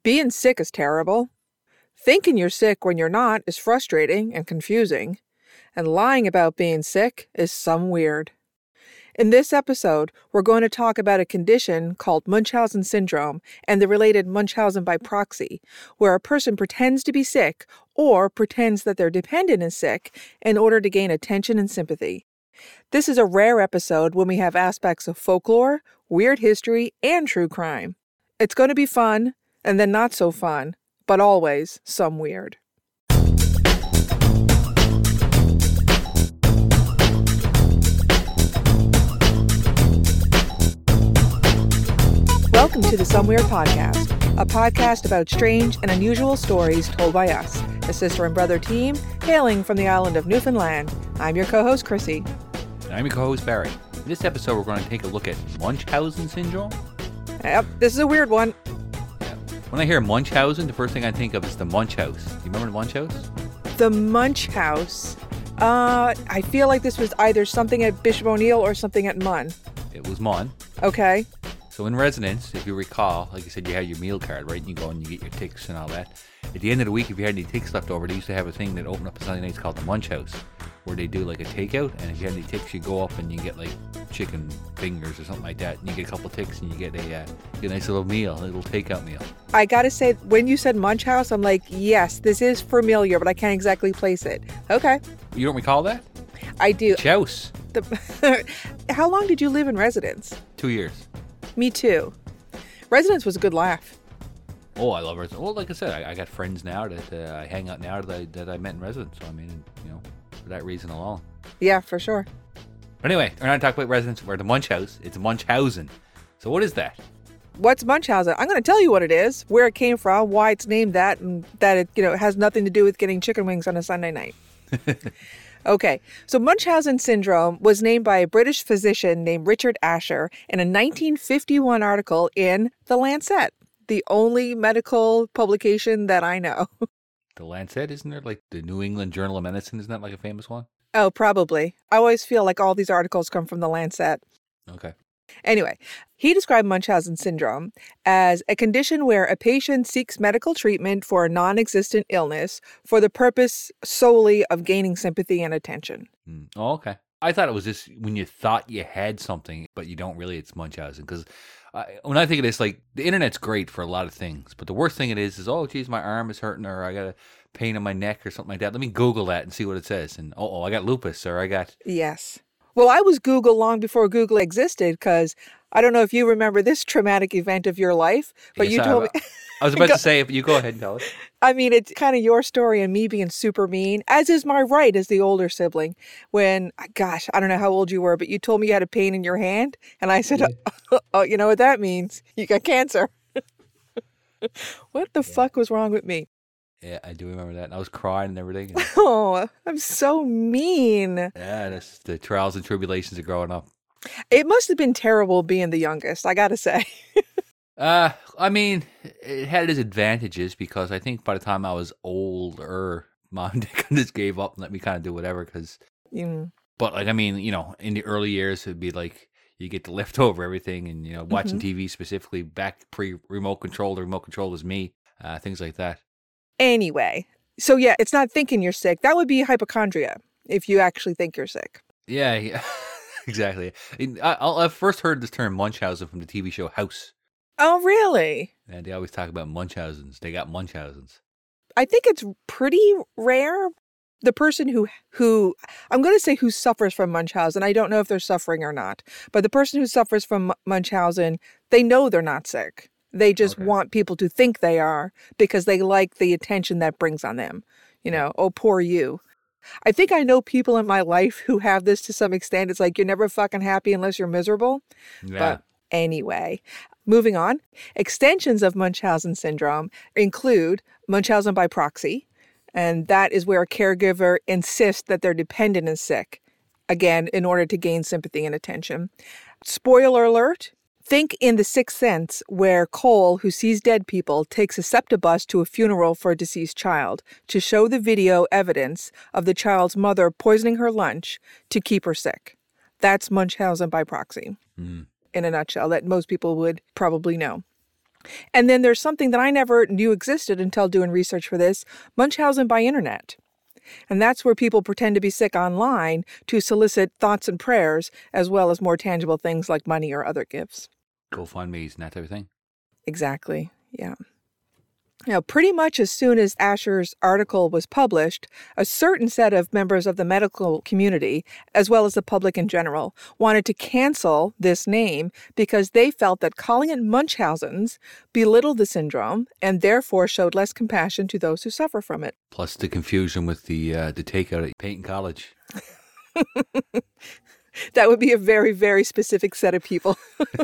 Being sick is terrible. Thinking you're sick when you're not is frustrating and confusing. And lying about being sick is some weird. In this episode, we're going to talk about a condition called Munchausen syndrome and the related Munchausen by proxy, where a person pretends to be sick or pretends that their dependent is sick in order to gain attention and sympathy. This is a rare episode when we have aspects of folklore, weird history, and true crime. It's going to be fun, and then not so fun, but always some weird. Welcome to the Some Weird Podcast, a podcast about strange and unusual stories told by us, a sister and brother team hailing from the island of Newfoundland. I'm your co-host, Chrissy. And I'm your co-host, Barry. In this episode, we're going to take a look at Munchausen syndrome. Yep, this is a weird one. Yeah. When I hear Munchausen, the first thing I think of is the Munch House. Do you remember the Munch House? The Munch House. I feel like this was either something at Bishop O'Neill or something at Munn. It was Munn. Okay. So in residence, if you recall, like I said, you had your meal card, right? And you go and you get your ticks and all that. At the end of the week, if you had any ticks left over, they used to have a thing that opened up on Sunday nights called the Munch House, where they do like a takeout. And if you had any ticks, you go up and you get like chicken fingers or something like that. And you get a couple ticks and you get a nice little meal, a little takeout meal. I gotta say, when you said Munch House, I'm like, yes, this is familiar, but I can't exactly place it. Okay. You don't recall that? I do. Chouse. How long did you live in residence? 2 years. Me too. Residence was a good laugh. Oh, I love residence. Well, like I said, I got friends now that I hang out now that I met in residence. So, I mean, for that reason alone. Yeah, for sure. But anyway, we're not talking about residence. We're at the Munch House. It's Munchausen. So what is that? What's Munchausen? I'm going to tell you what it is, where it came from, why it's named that, and that it has nothing to do with getting chicken wings on a Sunday night. Okay, so Munchausen syndrome was named by a British physician named Richard Asher in a 1951 article in The Lancet, the only medical publication that I know. The Lancet, isn't there like the New England Journal of Medicine? Isn't that like a famous one? Oh, probably. I always feel like all these articles come from The Lancet. Okay. Anyway, he described Munchausen syndrome as a condition where a patient seeks medical treatment for a non-existent illness for the purpose solely of gaining sympathy and attention. Oh, okay. I thought it was just when you thought you had something, but you don't really, it's Munchausen. Because when I think of this, like, the internet's great for a lot of things, but the worst thing it is, oh, geez, my arm is hurting, or I got a pain in my neck or something like that. Let me Google that and see what it says. And, I got lupus, or I got... Yes. Well, I was Google long before Google existed, because I don't know if you remember this traumatic event of your life, but yes, you told me... I was about to say, if you go ahead and tell us. I mean, it's kind of your story and me being super mean, as is my right as the older sibling. When, gosh, I don't know how old you were, but you told me you had a pain in your hand. And I said, oh, you know what that means? You got cancer. What the fuck was wrong with me? Yeah, I do remember that. And I was crying and everything. Oh, I'm so mean. Yeah, that's the trials and tribulations of growing up. It must have been terrible being the youngest, I gotta say. I mean, it had its advantages because I think by the time I was older, Mom and Dad just gave up and let me kind of do whatever. But like, I mean, in the early years, it'd be like you get to lift over everything and, watching TV specifically back pre-remote control. The remote control was me, things like that. Anyway, so yeah, it's not thinking you're sick. That would be hypochondria if you actually think you're sick. Yeah, exactly. I first heard this term Munchausen from the TV show House. Oh, really? And they always talk about Munchausens. They got Munchausens. I think it's pretty rare. The person who I'm going to say who suffers from Munchausen, I don't know if they're suffering or not, but the person who suffers from Munchausen, they know they're not sick. They just want people to think they are because they like the attention that brings on them. Oh, poor you. I think I know people in my life who have this to some extent. It's like you're never fucking happy unless you're miserable. Yeah. But anyway, moving on. Extensions of Munchausen syndrome include Munchausen by proxy, and that is where a caregiver insists that their dependent is sick, again, in order to gain sympathy and attention. Spoiler alert. Think in The Sixth Sense, where Cole, who sees dead people, takes a SEPTA bus to a funeral for a deceased child to show the video evidence of the child's mother poisoning her lunch to keep her sick. That's Munchausen by proxy, in a nutshell, that most people would probably know. And then there's something that I never knew existed until doing research for this, Munchausen by internet. And that's where people pretend to be sick online to solicit thoughts and prayers, as well as more tangible things like money or other gifts. GoFundMe's and that type of thing? Exactly, yeah. Now, pretty much as soon as Asher's article was published, a certain set of members of the medical community, as well as the public in general, wanted to cancel this name because they felt that calling it Munchausen's belittled the syndrome and therefore showed less compassion to those who suffer from it. Plus the confusion with the takeout at Peyton College. That would be a very, very specific set of people.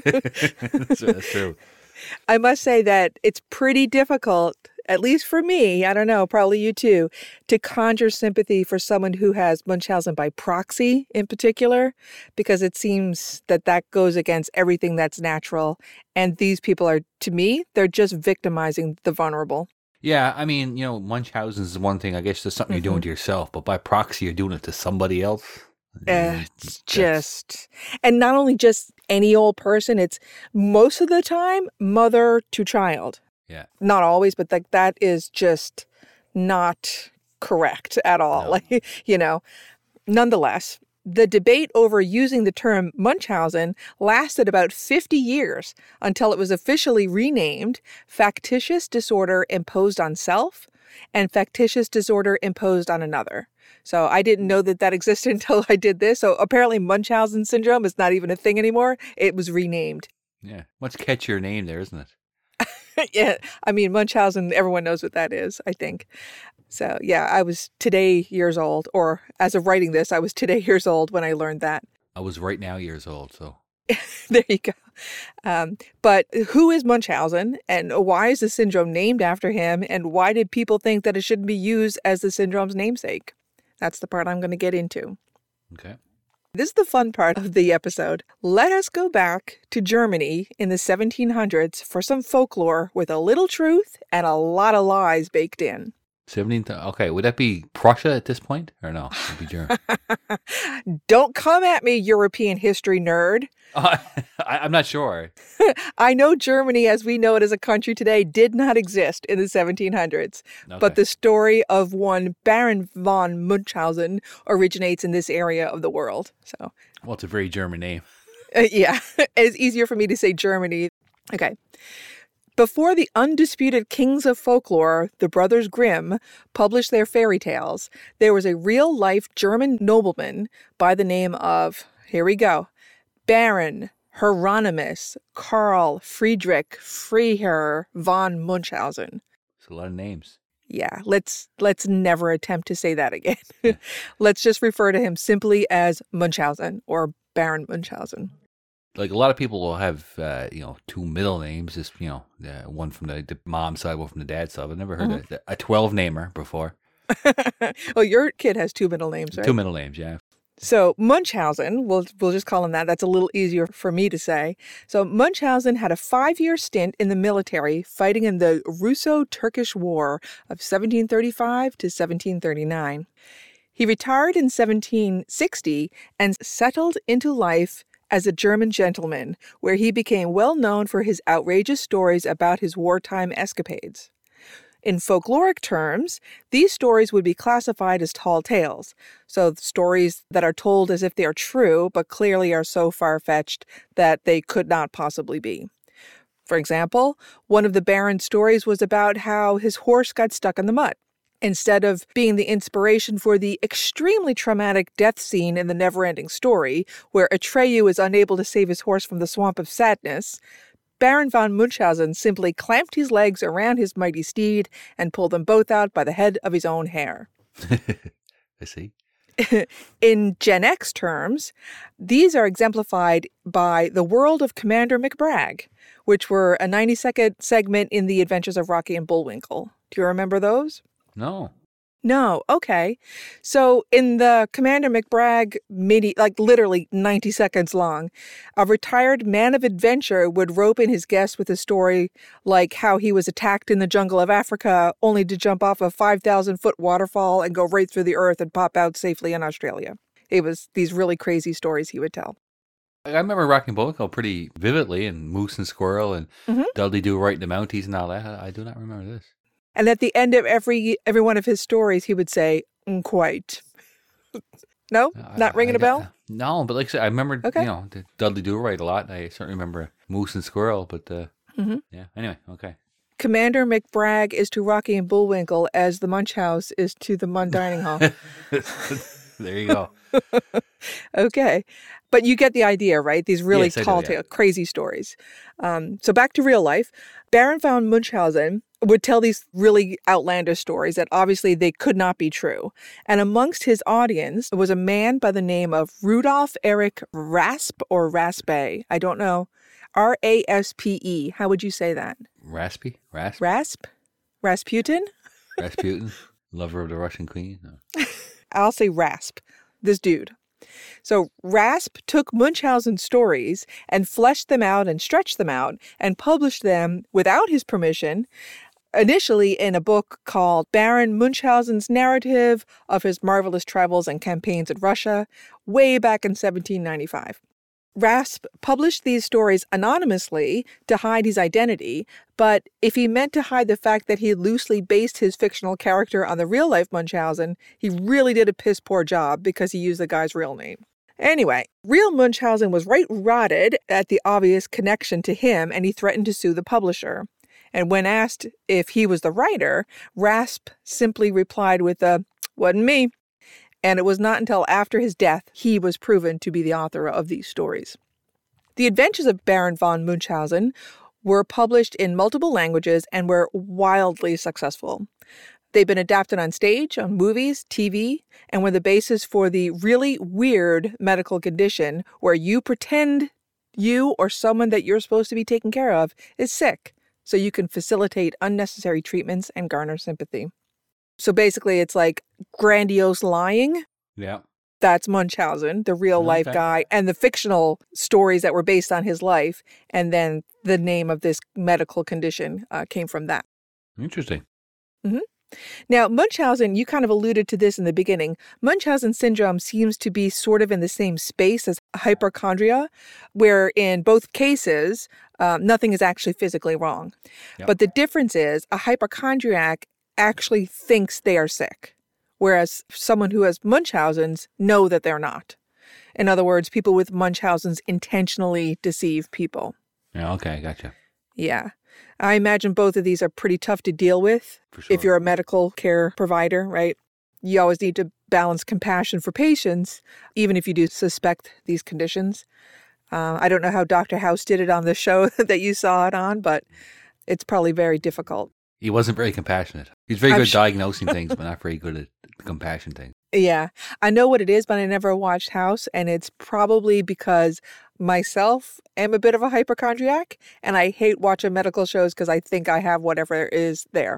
That's true. I must say that it's pretty difficult, at least for me, I don't know, probably you too, to conjure sympathy for someone who has Munchausen by proxy in particular, because it seems that that goes against everything that's natural. And these people are, to me, they're just victimizing the vulnerable. Yeah, I mean, Munchausen is one thing. I guess there's something you're doing to yourself, but by proxy, you're doing it to somebody else. It's just, and not only just any old person, it's most of the time mother to child. Yeah. Not always, but that is just not correct at all. No. Nonetheless, the debate over using the term Munchausen lasted about 50 years until it was officially renamed factitious disorder imposed on self and factitious disorder imposed on another. So I didn't know that existed until I did this. So apparently Munchausen syndrome is not even a thing anymore. It was renamed. Yeah. Much catchier name there, isn't it? Yeah. I mean, Munchausen, everyone knows what that is, I think. So yeah, I was today years old, or as of writing this, I was today years old when I learned that. I was right now years old, so. There you go. But who is Munchausen, and why is the syndrome named after him, and why did people think that it shouldn't be used as the syndrome's namesake? That's the part I'm going to get into. Okay. This is the fun part of the episode. Let us go back to Germany in the 1700s for some folklore with a little truth and a lot of lies baked in. 17. Okay, would that be Prussia at this point? Or no? It'd be Germany. Don't come at me, European history nerd. I'm not sure. I know Germany, as we know it as a country today, did not exist in the 1700s. Okay. But the story of one Baron von Munchausen originates in this area of the world. Well, it's a very German name. Yeah, it's easier for me to say Germany. Okay. Before the undisputed kings of folklore, the Brothers Grimm, published their fairy tales, there was a real-life German nobleman by the name of, here we go, Baron Hieronymus Karl Friedrich Freiherr von Munchausen. It's a lot of names. Yeah, let's never attempt to say that again. Let's just refer to him simply as Munchausen or Baron Munchausen. Like a lot of people will have, two middle names, just, one from the mom's side, one from the dad's side. I've never heard of a 12-namer before. Oh, your kid has two middle names, right? Two middle names, yeah. So Munchausen, we'll just call him that. That's a little easier for me to say. So Munchausen had a 5-year stint in the military fighting in the Russo-Turkish War of 1735 to 1739. He retired in 1760 and settled into life as a German gentleman, where he became well known for his outrageous stories about his wartime escapades. In folkloric terms, these stories would be classified as tall tales, so stories that are told as if they are true, but clearly are so far-fetched that they could not possibly be. For example, one of the Baron's stories was about how his horse got stuck in the mud. Instead of being the inspiration for the extremely traumatic death scene in the Neverending Story, where Atreyu is unable to save his horse from the swamp of sadness, Baron von Munchausen simply clamped his legs around his mighty steed and pulled them both out by the head of his own hair. I see. In Gen X terms, these are exemplified by The World of Commander McBragg, which were a 90-second segment in The Adventures of Rocky and Bullwinkle. Do you remember those? No. Okay. So in the Commander McBragg mini, literally 90 seconds long, a retired man of adventure would rope in his guests with a story like how he was attacked in the jungle of Africa only to jump off a 5,000-foot waterfall and go right through the earth and pop out safely in Australia. It was these really crazy stories he would tell. I remember Rocky and Bullwinkle pretty vividly, and Moose and Squirrel and Dudley Do Right in the Mounties and all that. I do not remember this. And at the end of every one of his stories, he would say, quite. No? Not ringing a bell? No, but like I said, I remember, Dudley Do Right a lot. I certainly remember Moose and Squirrel, but yeah. Anyway, okay. Commander McBragg is to Rocky and Bullwinkle as the Munch House is to the Munn Dining Hall. There you go. Okay. But you get the idea, right? These really tall, crazy stories. So back to real life. Baron von Munchausen would tell these really outlandish stories that obviously they could not be true. And amongst his audience was a man by the name of Rudolf Erich Raspe or Raspe. I don't know. R-A-S-P-E. How would you say that? Raspe? Rasp? Rasputin? Rasputin? Lover of the Russian queen? No. I'll say Rasp. This dude. So Rasp took Munchausen's stories and fleshed them out and stretched them out and published them without his permission, initially in a book called Baron Munchausen's Narrative of His Marvelous Travels and Campaigns in Russia, way back in 1795. Rasp published these stories anonymously to hide his identity, but if he meant to hide the fact that he loosely based his fictional character on the real-life Munchausen, he really did a piss-poor job because he used the guy's real name. Anyway, real Munchausen was right rotted at the obvious connection to him, and he threatened to sue the publisher. And when asked if he was the writer, Rasp simply replied with a, "Wasn't me." And it was not until after his death he was proven to be the author of these stories. The Adventures of Baron von Munchausen were published in multiple languages and were wildly successful. They've been adapted on stage, on movies, TV, and were the basis for the really weird medical condition where you pretend you or someone that you're supposed to be taking care of is sick, so you can facilitate unnecessary treatments and garner sympathy. So basically, it's like grandiose lying. Yeah. That's Munchausen, the real life guy, and the fictional stories that were based on his life. And then the name of this medical condition came from that. Interesting. Mm-hmm. Now, Munchausen, you kind of alluded to this in the beginning. Munchausen syndrome seems to be sort of in the same space as hypochondria, where in both cases, nothing is actually physically wrong. Yep. But the difference is a hypochondriac actually thinks they are sick, whereas someone who has Munchausen's know that they're not. In other words, people with Munchausen's intentionally deceive people. Yeah, okay, gotcha. Yeah. I imagine both of these are pretty tough to deal with if you're a medical care provider, right? You always need to balance compassion for patients, even if you do suspect these conditions. I don't know how Dr. House did it on the show that you saw it on, but it's probably very difficult. He wasn't very compassionate. He's very good at diagnosing things, but not very good at the compassion thing. Yeah. I know what it is, but I never watched House, and it's probably because myself am a bit of a hypochondriac, and I hate watching medical shows because I think I have whatever is there.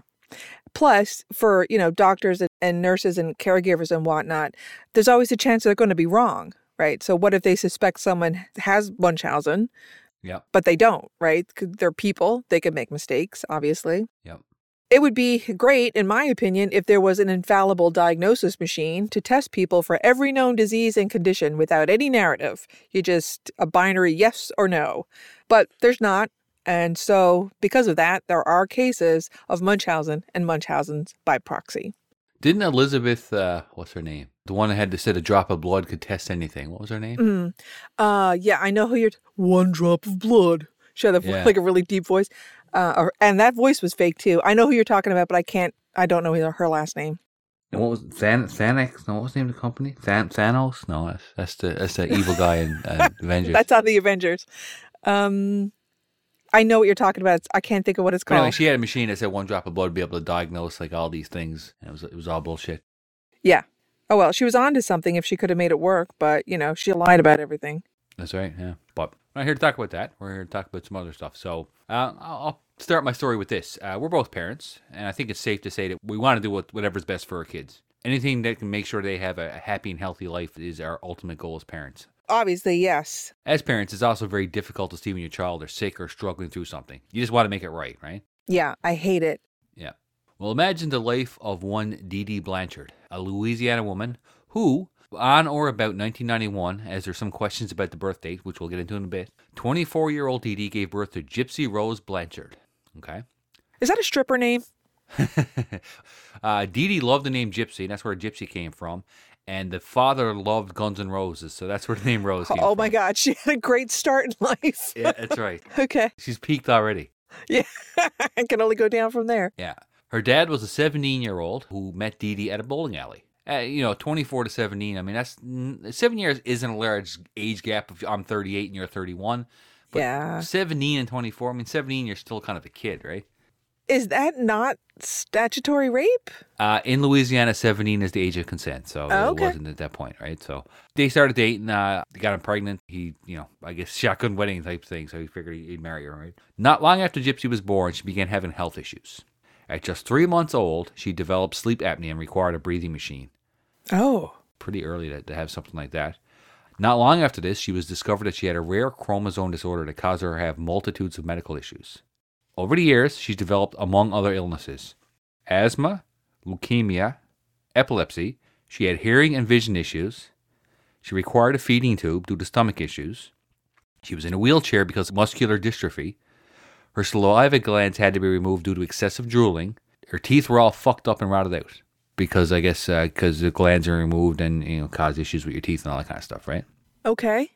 Plus, for, doctors and nurses and caregivers and whatnot, there's always a chance they're going to be wrong, right? So what if they suspect someone has Munchausen, but they don't, right? They're people. They can make mistakes, obviously. Yep. It would be great, in my opinion, if there was an infallible diagnosis machine to test people for every known disease and condition without any narrative. You just a binary yes or no. But there's not. And so because of that, there are cases of Munchausen and Munchausen's by proxy. Didn't Elizabeth, what's her name? The one that had said a drop of blood could test anything. What was her name? Yeah, I know who you're... One drop of blood. She had like a really deep voice. And that voice was fake too. I know who you're talking about, but I don't know her last name. And what was Thanex? No, what was the name of the company? Thanos? No, that's the evil guy in Avengers. That's on the Avengers. I know what you're talking about. I can't think of what it's called. Anyway, she had a machine that said one drop of blood would be able to diagnose like all these things. And it was all bullshit. Yeah. Oh well, she was onto something if she could have made it work, but she lied about everything. That's right. Yeah, but we're not here to talk about that. We're here to talk about some other stuff. So I'll start my story with this. We're both parents, and I think it's safe to say that we want to do whatever's best for our kids. Anything that can make sure they have a happy and healthy life is our ultimate goal as parents. Obviously, yes. As parents, it's also very difficult to see when your child are sick or struggling through something. You just want to make it right? Yeah, I hate it. Yeah. Well, imagine the life of one Dee Dee Blanchard, a Louisiana woman who On or about 1991, as there's some questions about the birth date, which we'll get into in a bit, 24-year-old Dee Dee gave birth to Gypsy Rose Blanchard. Okay? Is that a stripper name? Dee Dee loved the name Gypsy, and that's where Gypsy came from. And the father loved Guns N' Roses, so that's where the name Rose came from. Oh my God, she had a great start in life. Yeah, that's right. Okay. She's peaked already. Yeah, it can only go down from there. Yeah. Her dad was a 17-year-old who met Dee Dee at a bowling alley. 24 to 17. I mean, that's 7 years isn't a large age gap if I'm 38 and you're 31. But yeah. 17 and 24, I mean, 17, you're still kind of a kid, right? Is that not statutory rape? In Louisiana, 17 is the age of consent, so it wasn't at that point, right? So they started dating, they got him pregnant. He, I guess shotgun wedding type thing, so he figured he'd marry her, right? Not long after Gypsy was born, she began having health issues. At just 3 months old, she developed sleep apnea and required a breathing machine. Oh. Pretty early to have something like that. Not long after this, she was discovered that she had a rare chromosome disorder that caused her to have multitudes of medical issues. Over the years, she's developed, among other illnesses, asthma, leukemia, epilepsy. She had hearing and vision issues. She required a feeding tube due to stomach issues. She was in a wheelchair because of muscular dystrophy. Her saliva glands had to be removed due to excessive drooling. Her teeth were all fucked up and rotted out because I guess because the glands are removed and cause issues with your teeth and all that kind of stuff, right? Okay.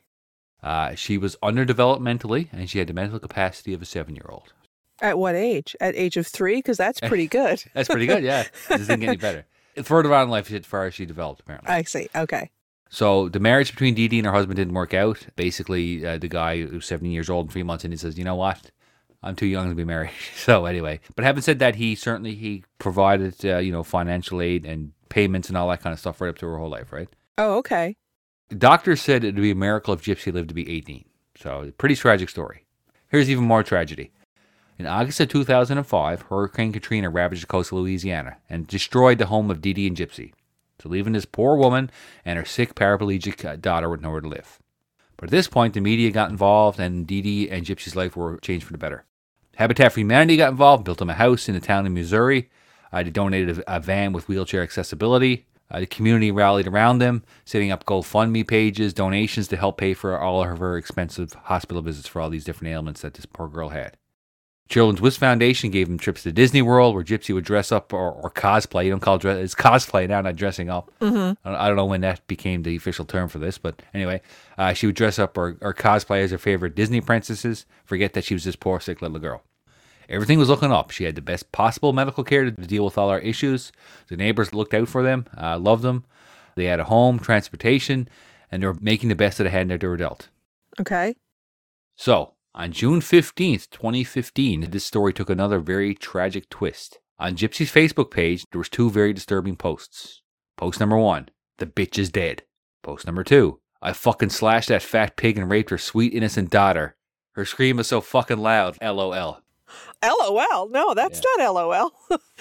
She was underdeveloped mentally, and she had the mental capacity of a 7-year-old. At what age? At age of 3? Because that's pretty good. That's pretty good, yeah. It doesn't get any better. Further on in life, as far as she developed, apparently. I see. Okay. So the marriage between Dee Dee and her husband didn't work out. Basically, the guy who was 17 years old and 3 months in, he says, you know what? I'm too young to be married. So anyway, but having said that, he provided, financial aid and payments and all that kind of stuff right up to her whole life, right? Oh, okay. The doctors said it would be a miracle if Gypsy lived to be 18. So pretty tragic story. Here's even more tragedy. In August of 2005, Hurricane Katrina ravaged the coast of Louisiana and destroyed the home of Dee Dee and Gypsy, so leaving this poor woman and her sick paraplegic daughter with nowhere to live. But at this point, the media got involved, and Dee Dee and Gypsy's life were changed for the better. Habitat for Humanity got involved, built them a house in a town in Missouri. They donated a van with wheelchair accessibility. The community rallied around them, setting up GoFundMe pages, donations to help pay for all of her expensive hospital visits for all these different ailments that this poor girl had. Children's Wish Foundation gave them trips to Disney World where Gypsy would dress up or cosplay. You don't call it dress. It's cosplay now, not dressing up. Mm-hmm. I don't know when that became the official term for this, but anyway, she would dress up or cosplay as her favorite Disney princesses, forget that she was this poor, sick little girl. Everything was looking up. She had the best possible medical care to deal with all our issues. The neighbors looked out for them, loved them. They had a home, transportation, and they were making the best of the hand that they were dealt. Okay. So, on June 15th, 2015, this story took another very tragic twist. On Gypsy's Facebook page, there was 2 very disturbing posts. Post number 1, the bitch is dead. Post number 2, I fucking slashed that fat pig and raped her sweet innocent daughter. Her scream was so fucking loud, LOL. LOL? No, that's not LOL.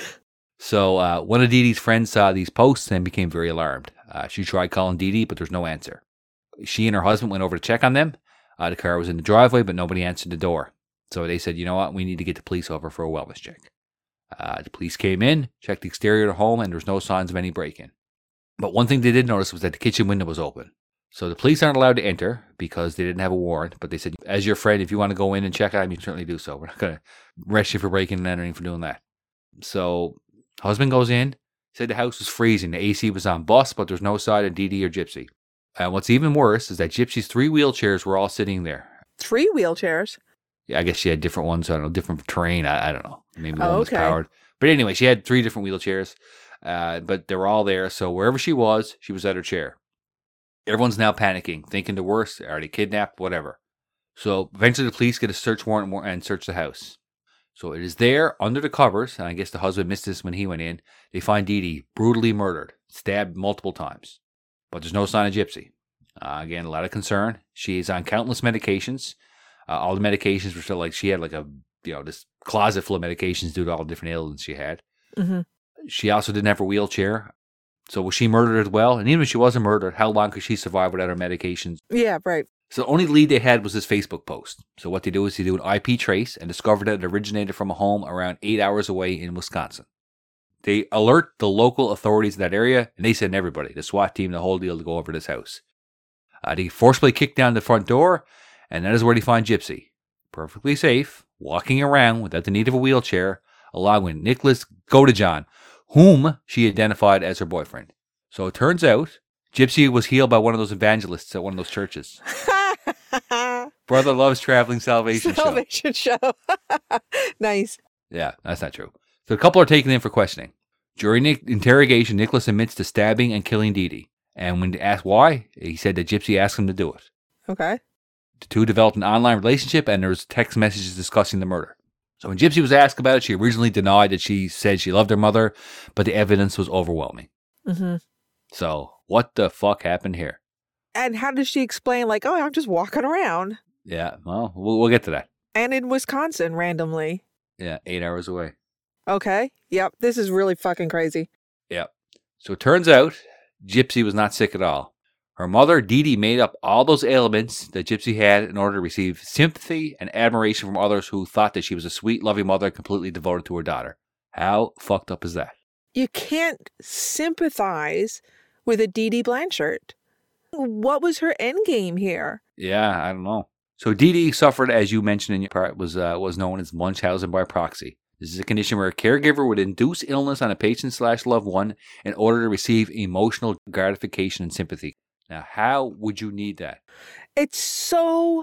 So one of Dee Dee's friends saw these posts and became very alarmed. She tried calling Dee Dee, but there's no answer. She and her husband went over to check on them. The car was in the driveway, but nobody answered the door. So they said, you know what, we need to get the police over for a wellness check. The police came in, checked the exterior of the home, and there was no signs of any break-in. But one thing they did notice was that the kitchen window was open. So the police aren't allowed to enter because they didn't have a warrant, but they said, as your friend, if you want to go in and check on him, you can certainly do so. We're not going to arrest you for breaking and entering for doing that. So husband goes in, said the house was freezing. The AC was on bus, but there's no sign of Dee Dee or Gypsy. And what's even worse is that Gypsy's 3 wheelchairs were all sitting there. 3 wheelchairs? Yeah, I guess she had different ones. I don't know, different terrain. I don't know. Maybe one was powered. But anyway, she had 3 different wheelchairs, but they were all there. So wherever she was at her chair. Everyone's now panicking, thinking the worst. Are they kidnapped? Whatever. So eventually the police get a search warrant and search the house. So it is there under the covers, and I guess the husband missed this when he went in. They find Dee Dee brutally murdered, stabbed multiple times. But there's no sign of Gypsy. Again, a lot of concern. She's on countless medications. All the medications were still like, she had like this closet full of medications due to all the different ailments she had. Mm-hmm. She also didn't have a wheelchair. So was she murdered as well? And even if she wasn't murdered, how long could she survive without her medications? Yeah, right. So the only lead they had was this Facebook post. So what they do is they do an IP trace and discovered that it originated from a home around 8 hours away in Wisconsin. They alert the local authorities in that area, and they send everybody, the SWAT team, the whole deal, to go over to this house. They forcibly kick down the front door, and that is where they find Gypsy, perfectly safe, walking around without the need of a wheelchair, along with Nicholas Godejohn, whom she identified as her boyfriend. So it turns out, Gypsy was healed by one of those evangelists at one of those churches. Brother Love's Traveling Salvation Show. Nice. Yeah, that's not true. So the couple are taken in for questioning. During the interrogation, Nicholas admits to stabbing and killing Dee Dee. And when asked why, he said that Gypsy asked him to do it. Okay. The two developed an online relationship, and there was text messages discussing the murder. So when Gypsy was asked about it, she originally denied that she said she loved her mother, but the evidence was overwhelming. Mm-hmm. So what the fuck happened here? And how does she explain, like, oh, I'm just walking around? Yeah, well, we'll get to that. And in Wisconsin, randomly. Yeah, 8 hours away. Okay. Yep. This is really fucking crazy. Yep. So it turns out Gypsy was not sick at all. Her mother, Dee Dee, made up all those ailments that Gypsy had in order to receive sympathy and admiration from others who thought that she was a sweet, loving mother completely devoted to her daughter. How fucked up is that? You can't sympathize with a Dee Dee Blanchard. What was her end game here? Yeah, I don't know. So Dee Dee suffered, as you mentioned in your part, was known as Munchausen by proxy. This is a condition where a caregiver would induce illness on a patient/loved one in order to receive emotional gratification and sympathy. Now, how would you need that? It's so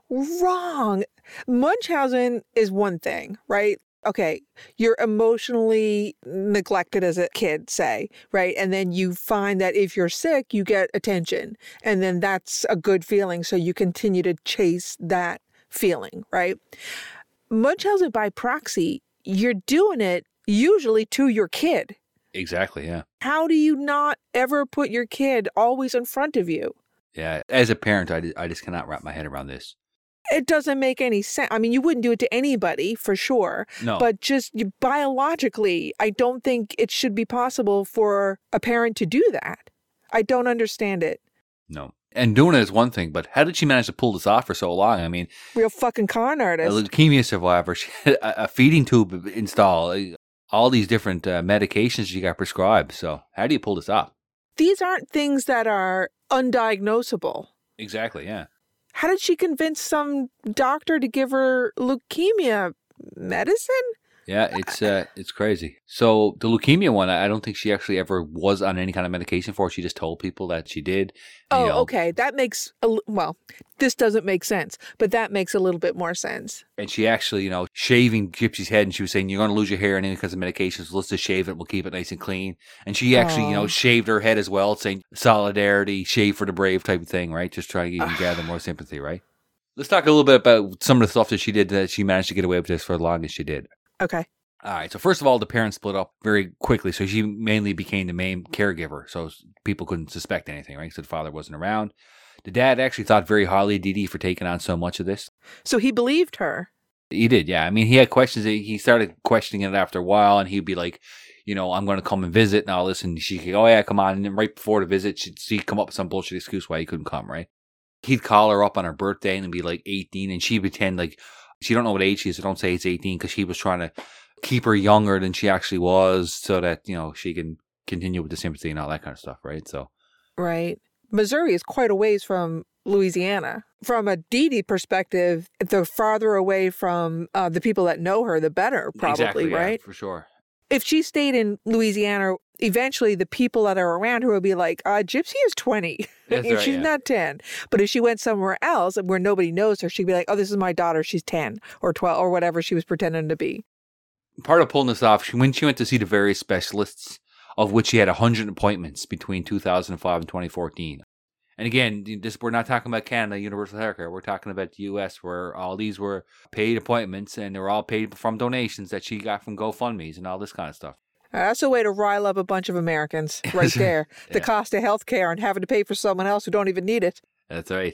wrong. Munchausen is one thing, right? Okay, you're emotionally neglected as a kid, say, right? And then you find that if you're sick, you get attention. And then that's a good feeling. So you continue to chase that feeling, right? Munchausen by proxy, you're doing it usually to your kid. Exactly, yeah. How do you not ever put your kid always in front of you? Yeah, as a parent, I just cannot wrap my head around this. It doesn't make any sense. I mean, you wouldn't do it to anybody, for sure. No. But just biologically, I don't think it should be possible for a parent to do that. I don't understand it. No. And doing it is one thing, but how did she manage to pull this off for so long? I mean, real fucking con artist. A leukemia survivor, she had a feeding tube installed, all these different medications she got prescribed. So how do you pull this off? These aren't things that are undiagnosable. Exactly, yeah. How did she convince some doctor to give her leukemia medicine? Yeah, it's crazy. So the leukemia one, I don't think she actually ever was on any kind of medication for it. She just told people that she did. Oh, okay. That makes, well, this doesn't make sense, but that makes a little bit more sense. And she actually, shaving Gypsy's head, and she was saying, you're going to lose your hair anyway because of medications. So let's just shave it. We'll keep it nice and clean. And she actually, shaved her head as well, saying solidarity, shave for the brave type of thing, right? Just trying to even gather more sympathy, right? Let's talk a little bit about some of the stuff that she did that she managed to get away with this for as long as she did. Okay. All right. So first of all, the parents split up very quickly. So she mainly became the main caregiver. So people couldn't suspect anything, right? So the father wasn't around. The dad actually thought very highly of Dee Dee for taking on so much of this. So he believed her. He did, yeah. I mean, he had questions. He started questioning it after a while, and he'd be like, I'm going to come and visit and all this. And she'd go, oh, yeah, come on. And then right before the visit, she'd come up with some bullshit excuse why he couldn't come, right? He'd call her up on her birthday and be like 18, and she'd pretend like she don't know what age she is, so don't say it's 18, because he was trying to keep her younger than she actually was so that, she can continue with the sympathy and all that kind of stuff, right? So, right. Missouri is quite a ways from Louisiana. From a Dee Dee perspective, the farther away from the people that know her, the better, probably, exactly, right? Yeah, for sure. If she stayed in Louisiana, eventually the people that are around her will be like, Gypsy is 20. That's right, she's not 10. But if she went somewhere else where nobody knows her, she'd be like, oh, this is my daughter. She's 10 or 12 or whatever she was pretending to be. Part of pulling this off, when she went to see the various specialists, of which she had 100 appointments between 2005 and 2014. And again, we're not talking about Canada, Universal Healthcare. We're talking about the U.S., where all these were paid appointments, and they were all paid from donations that she got from GoFundMes and all this kind of stuff. That's a way to rile up a bunch of Americans right there. Yeah. The cost of health care and having to pay for someone else who don't even need it. That's right.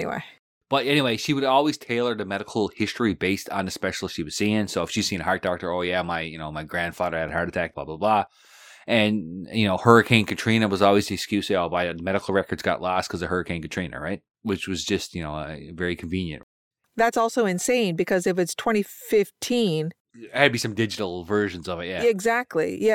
Anyway, she would always tailor the medical history based on the specialist she was seeing. So if she's seen a heart doctor, oh yeah, my grandfather had a heart attack, blah, blah, blah. And, Hurricane Katrina was always the excuse, the medical records got lost because of Hurricane Katrina, right? Which was just, very convenient. That's also insane because if it's 2015... It had to be some digital versions of it, yeah. Exactly, yeah.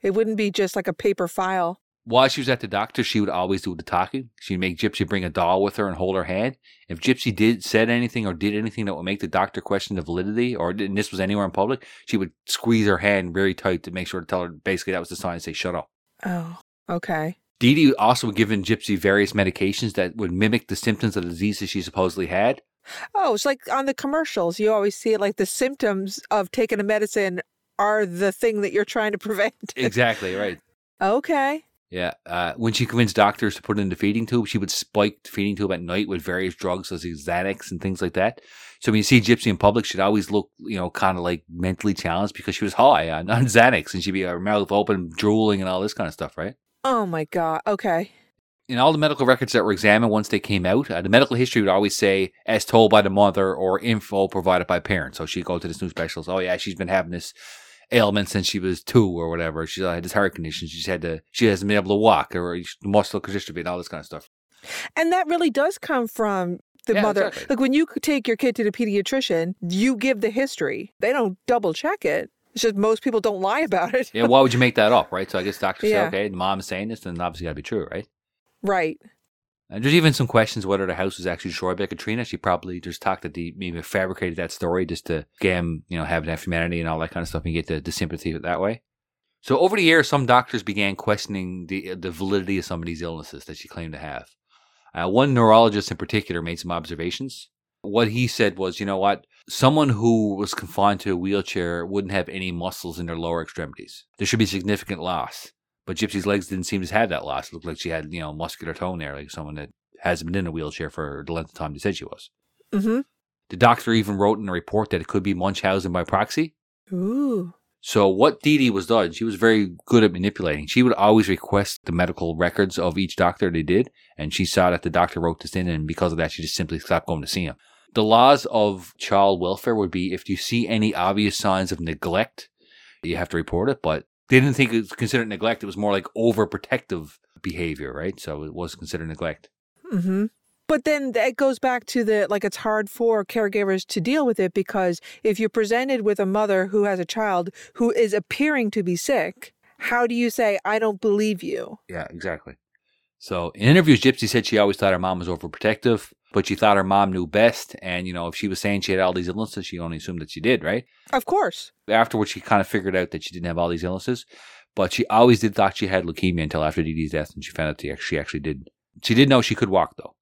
It wouldn't be just like a paper file. While she was at the doctor, she would always do the talking. She'd make Gypsy bring a doll with her and hold her hand. If Gypsy said anything or did anything that would make the doctor question the validity, and this was anywhere in public, she would squeeze her hand very tight to make sure to tell her basically that was the sign to say, shut up. Oh, okay. Dee Dee also given Gypsy various medications that would mimic the symptoms of the diseases she supposedly had. Oh, it's like on the commercials. You always see it like the symptoms of taking a medicine are the thing that you're trying to prevent. Exactly, right. Okay. Yeah. When she convinced doctors to put it in the feeding tube, she would spike the feeding tube at night with various drugs, such as Xanax and things like that. So when you see Gypsy in public, she'd always look, kind of like mentally challenged because she was high on Xanax, and she'd be her mouth open, drooling, and all this kind of stuff, right? Oh my God. Okay. In all the medical records that were examined once they came out, the medical history would always say, as told by the mother or info provided by parents. So she'd go to this new specialist, oh yeah, she's been having this ailment since she was 2 or whatever. She had this heart condition. She hasn't been able to walk or muscular dystrophy and all this kind of stuff. And that really does come from the mother. Exactly. Like when you take your kid to the pediatrician, you give the history. They don't double check it. It's just most people don't lie about it. Yeah, why would you make that up, right? So I guess doctors Yeah. say, okay, the mom's saying this, then obviously got to be true, right? Right. And there's even some questions whether the house was actually destroyed by Katrina. She probably just talked that maybe fabricated that story just to get him, have enough humanity and all that kind of stuff and get the sympathy that way. So over the years, some doctors began questioning the validity of some of these illnesses that she claimed to have. One neurologist in particular made some observations. What he said was, you know what? Someone who was confined to a wheelchair wouldn't have any muscles in their lower extremities. There should be significant loss. But Gypsy's legs didn't seem to have that loss. It looked like she had, muscular tone there, like someone that hasn't been in a wheelchair for the length of time they said she was. Mm-hmm. The doctor even wrote in a report that it could be Munchausen by proxy. Ooh. So what Dee Dee was done, she was very good at manipulating. She would always request the medical records of each doctor they did, and she saw that the doctor wrote this in, and because of that, she just simply stopped going to see him. The laws of child welfare would be if you see any obvious signs of neglect, you have to report it, but they didn't think it was considered neglect. It was more like overprotective behavior, right? So it was considered neglect. Mm-hmm. But then it goes back to it's hard for caregivers to deal with it because if you're presented with a mother who has a child who is appearing to be sick, how do you say, I don't believe you? Yeah, exactly. So in interviews, Gypsy said she always thought her mom was overprotective, but she thought her mom knew best. And, if she was saying she had all these illnesses, she only assumed that she did, right? Of course. Afterwards, she kind of figured out that she didn't have all these illnesses, but she always did thought she had leukemia until after Dee Dee's death, and she found out she actually did. She did know she could walk, though.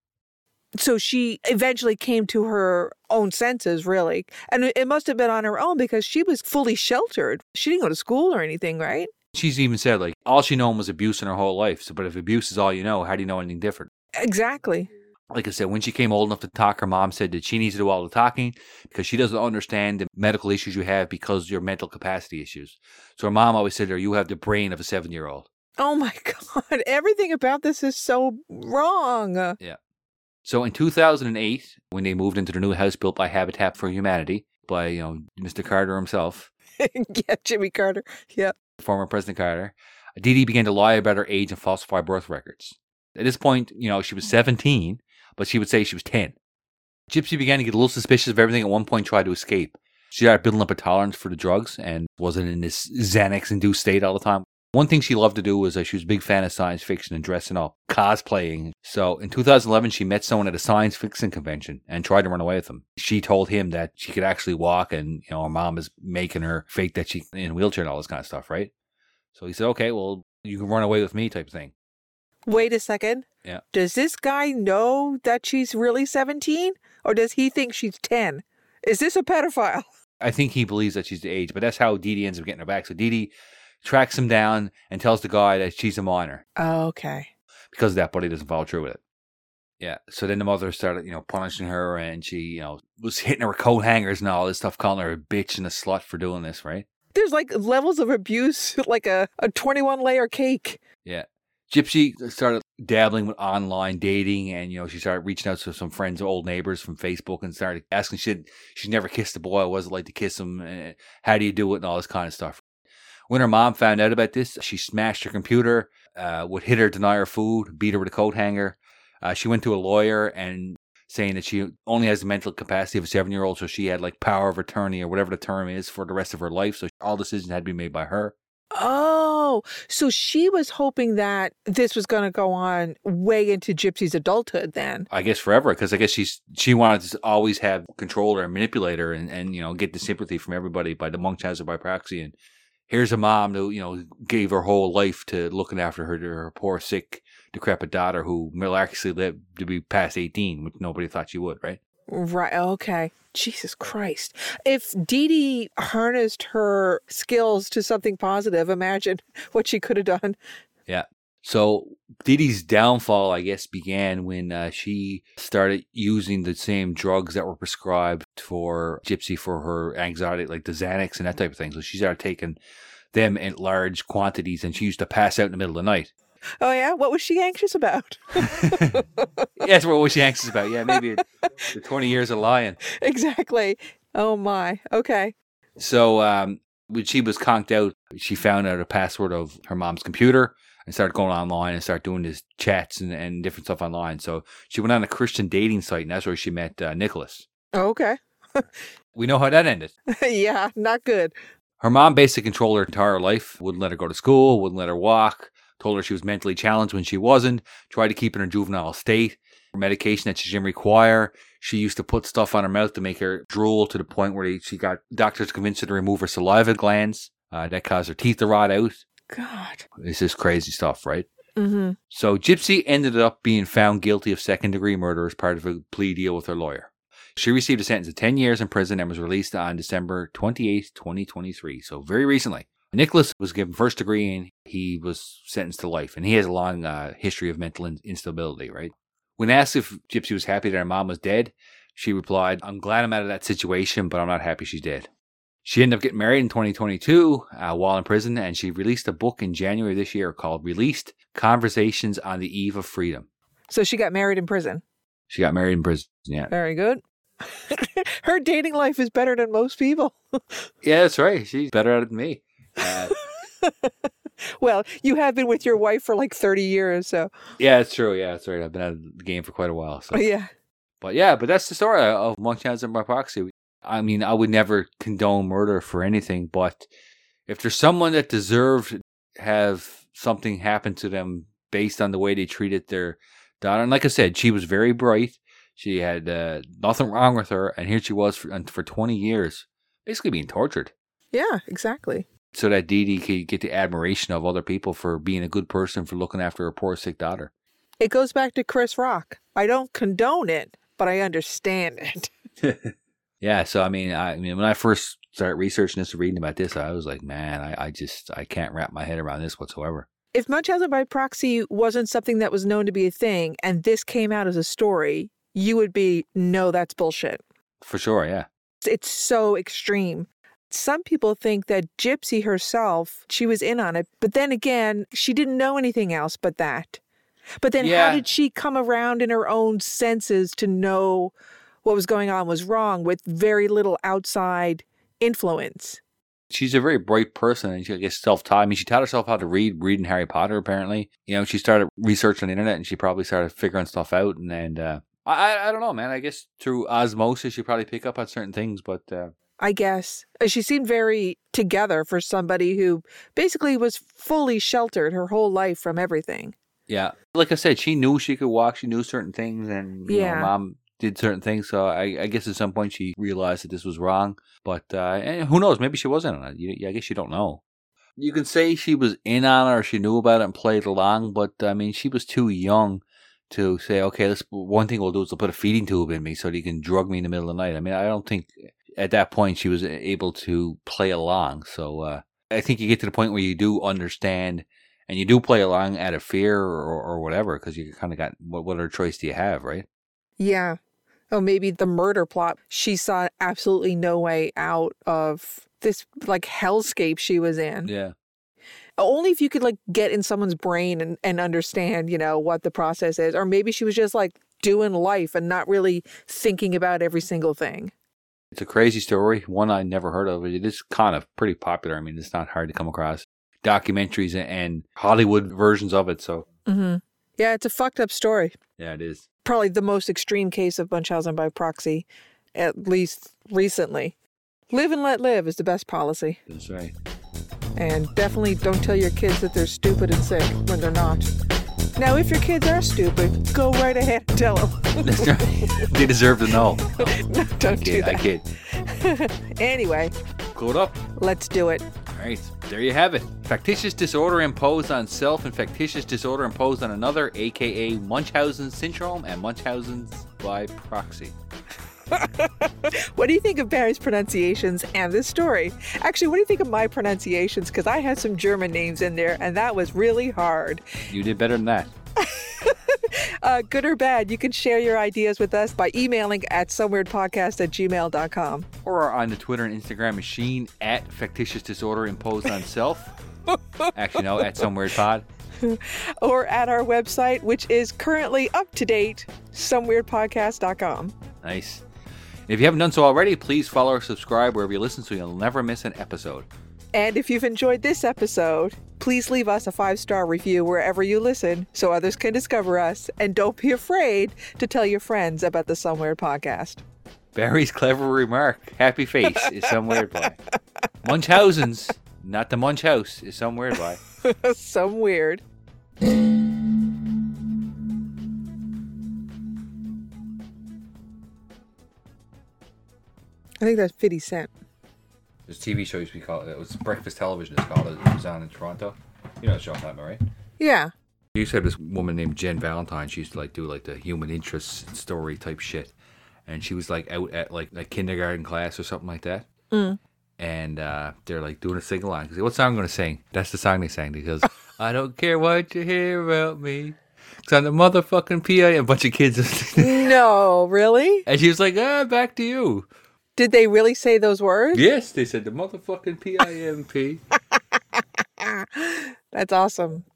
So she eventually came to her own senses, really. And it must have been on her own because she was fully sheltered. She didn't go to school or anything, right? She's even said, all she known was abuse in her whole life. So, but if abuse is all you know, how do you know anything different? Exactly. Like I said, when she came old enough to talk, her mom said that she needs to do all the talking because she doesn't understand the medical issues you have because of your mental capacity issues. So her mom always said to her, you have the brain of a 7-year-old. Oh my God. Everything about this is so wrong. Yeah. So in 2008, when they moved into the new house built by Habitat for Humanity, by, Mr. Carter himself. Yeah, Jimmy Carter. Yeah. Former President Carter. Dee Dee began to lie about her age and falsify birth records. At this point, she was 17, but she would say she was 10. Gypsy began to get a little suspicious of everything. At one point, tried to escape. She started building up a tolerance for the drugs and wasn't in this Xanax-induced state all the time. One thing she loved to do was she was a big fan of science fiction and dressing up, cosplaying. So in 2011, she met someone at a science fiction convention and tried to run away with him. She told him that she could actually walk and, her mom is making her fake that she's in a wheelchair and all this kind of stuff, right? So he said, okay, well, you can run away with me type of thing. Wait a second. Yeah. Does this guy know that she's really 17? Or does he think she's 10? Is this a pedophile? I think he believes that she's the age, but that's how Dee Dee ends up getting her back. So Dee Dee tracks him down and tells the guy that she's a minor. Oh, okay. Because of that, but he doesn't follow through with it. Yeah. So then the mother started, punishing her, and she, was hitting her with coat hangers and all this stuff, calling her a bitch and a slut for doing this, right? There's levels of abuse, like a 21-layer cake. Yeah. Gypsy started dabbling with online dating, and, she started reaching out to some friends, old neighbors from Facebook, and started asking she never kissed a boy. What was it like to kiss him? How do you do it? And all this kind of stuff. When her mom found out about this, she smashed her computer, would hit her, deny her food, beat her with a coat hanger. She went to a lawyer and saying that she only has the mental capacity of a 7-year-old, so she had power of attorney or whatever the term is for the rest of her life. So all decisions had to be made by her. Oh, so she was hoping that this was going to go on way into Gypsy's adulthood then. I guess forever, because I guess she wanted to always have control her and manipulate her and get the sympathy from everybody by the Munchausen by proxy. And here's a mom who, gave her whole life to looking after her poor, sick, decrepit daughter who miraculously lived to be past 18, which nobody thought she would, right? Right. Okay. Jesus Christ. If Dee Dee harnessed her skills to something positive, imagine what she could have done. Yeah. So Dee Dee's downfall, I guess, began when she started using the same drugs that were prescribed for Gypsy for her anxiety, like the Xanax and that type of thing. So she started taking them in large quantities, and she used to pass out in the middle of the night. Oh, yeah? What was she anxious about? Yes, what was she anxious about? Yeah, maybe the 20 years of lying. Exactly. Oh, my. Okay. So when she was conked out, she found out a password of her mom's computer and started going online and started doing these chats and different stuff online. So she went on a Christian dating site, and that's where she met Nicholas. Oh, okay. We know how that ended. Yeah, not good. Her mom basically controlled her entire life, wouldn't let her go to school, wouldn't let her walk, told her she was mentally challenged when she wasn't, tried to keep her in a juvenile state, medication that she didn't require. She used to put stuff on her mouth to make her drool to the point where she got doctors convinced her to remove her saliva glands. That caused her teeth to rot out. God. This is crazy stuff, right? Mm-hmm. So Gypsy ended up being found guilty of second-degree murder as part of a plea deal with her lawyer. She received a sentence of 10 years in prison and was released on December 28, 2023, so very recently. Nicholas was given first degree and he was sentenced to life, and he has a long history of mental instability, right? When asked if Gypsy was happy that her mom was dead, she replied, "I'm glad I'm out of that situation, but I'm not happy she's dead." She ended up getting married in 2022 while in prison, and she released a book in January this year called Released: Conversations on the Eve of Freedom. So she got married in prison? She got married in prison, yeah. Very good. Her dating life is better than most people. Yeah, that's right. She's better at it than me. Well, you have been with your wife for like 30 years, so. Yeah, it's true. Yeah, that's right. I've been out of the game for quite a while. So. Yeah. But that's the story of Munchausen by proxy. I mean, I would never condone murder for anything, but if there's someone that deserved to have something happen to them based on the way they treated their daughter, and like I said, she was very bright. She had nothing wrong with her, and here she was for 20 years, basically being tortured. Yeah, exactly. So that Dee Dee could get the admiration of other people for being a good person, for looking after her poor, sick daughter. It goes back to Chris Rock. I don't condone it, but I understand it. Yeah, so I mean, when I first started researching this and reading about this, I was like, man, I can't wrap my head around this whatsoever. If Munchausen by proxy wasn't something that was known to be a thing, and this came out as a story, you would be, no, that's bullshit. For sure, yeah. It's so extreme. Some people think that Gypsy herself, she was in on it, but then again, she didn't know anything else but that. But then how did she come around in her own senses to know what was going on was wrong with very little outside influence? She's a very bright person, and she, I guess, self-taught. I mean, she taught herself how to reading Harry Potter, apparently. She started researching on the internet, and she probably started figuring stuff out, and I don't know, man. I guess through osmosis, you probably pick up on certain things, but... I guess. She seemed very together for somebody who basically was fully sheltered her whole life from everything. Yeah. Like I said, she knew she could walk. She knew certain things, and her mom did certain things. So I guess at some point she realized that this was wrong. But and who knows? Maybe she wasn't on it. I guess you don't know. You can say she was in on it or she knew about it and played along, but I mean, she was too young to say, okay, one thing we'll do is we'll put a feeding tube in me so that you can drug me in the middle of the night. I mean, I don't think at that point she was able to play along. So I think you get to the point where you do understand and you do play along out of fear or whatever, because you kind of got, what other choice do you have, right? Yeah. Oh, maybe the murder plot. She saw absolutely no way out of this like hellscape she was in. Yeah. Only if you could like get in someone's brain and understand, what the process is. Or maybe she was just like doing life and not really thinking about every single thing. It's a crazy story, one I never heard of. It is kind of pretty popular. I mean, it's not hard to come across documentaries and Hollywood versions of it. So, yeah, it's a fucked up story. Yeah, it is. Probably the most extreme case of Munchausen by proxy, at least recently. Live and let live is the best policy. That's right. And definitely don't tell your kids that they're stupid and sick when they're not. Now, if your kids are stupid, go right ahead and tell them. They deserve to know. No, don't do that. I kid. Anyway. Code up. Let's do it. All right, there you have it. Factitious disorder imposed on self and factitious disorder imposed on another, a.k.a. Munchausen syndrome and Munchausen's by proxy. What do you think of Barry's pronunciations and this story? Actually, what do you think of my pronunciations? Because I had some German names in there, and that was really hard. You did better than that. Good or bad, you can share your ideas with us by emailing at someweirdpodcast@gmail.com. Or on the Twitter and Instagram machine at factitious disorder imposed on self. Actually, no, at someweirdpod. Or at our website, which is currently up to date, someweirdpodcast.com. Nice. If you haven't done so already, please follow or subscribe wherever you listen so you'll never miss an episode. And if you've enjoyed this episode, please leave us a 5-star review wherever you listen so others can discover us. And don't be afraid to tell your friends about the Some Weird podcast. Barry's clever remark, happy face, is Some Weird by. Munchausen's, not the Munch House, is Some Weird by. Some Weird. I think that's 50 Cent. This TV show used to be called, it was breakfast television, it's called. It was on in Toronto. You know what show I'm talking about, right? Yeah. You used to have this woman named Jen Valentine. She used to do the human interest story type shit. And she was out at a kindergarten class or something like that. Mm. And they're doing a sing-along. What song I'm going to sing? That's the song they sang. Because I don't care what you hear about me. Because I'm the motherfucking PI. And a bunch of kids. No, really? And she was like, back to you. Did they really say those words? Yes, they said the motherfucking PIMP. That's awesome.